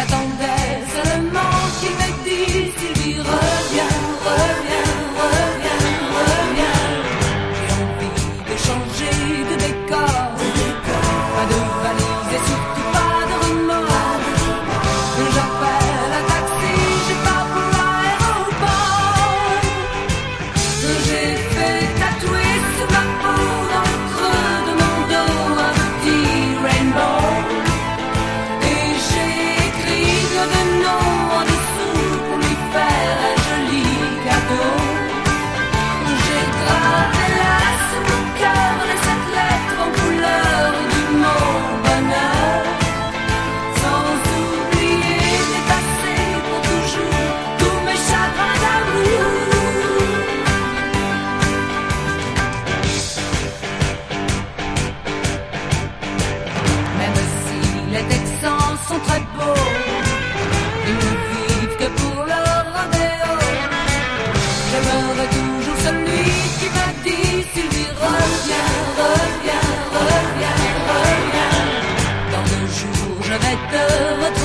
J'attendais seulement qu'il me dise Sylvie, reviens, reviens, reviens, reviens. J'ai envie de changer de décor, pas de valise et surtout pas de remords. J'appelle un taxi, je pars pour l'aéroport. J'ai fait tatouer sur ma peau, dans le creux de mon dos, un petit rainbow. Et j'ai écrit plein de noms en dessous pour lui faire un joli cadeau. J'ai gravé là sur mon cœur les 7 lettres en couleur du mot bonheur. Sans oublier d'effacer pour toujours tous mes chagrins d'amour. Même si les Texans sont très beaux, ils ne vivent que pour leur rodéo. J'aimerais toujours celui qui m'a dit Sylvie, reviens, reviens, reviens, reviens. Dans 2 jours je vais te retrouver.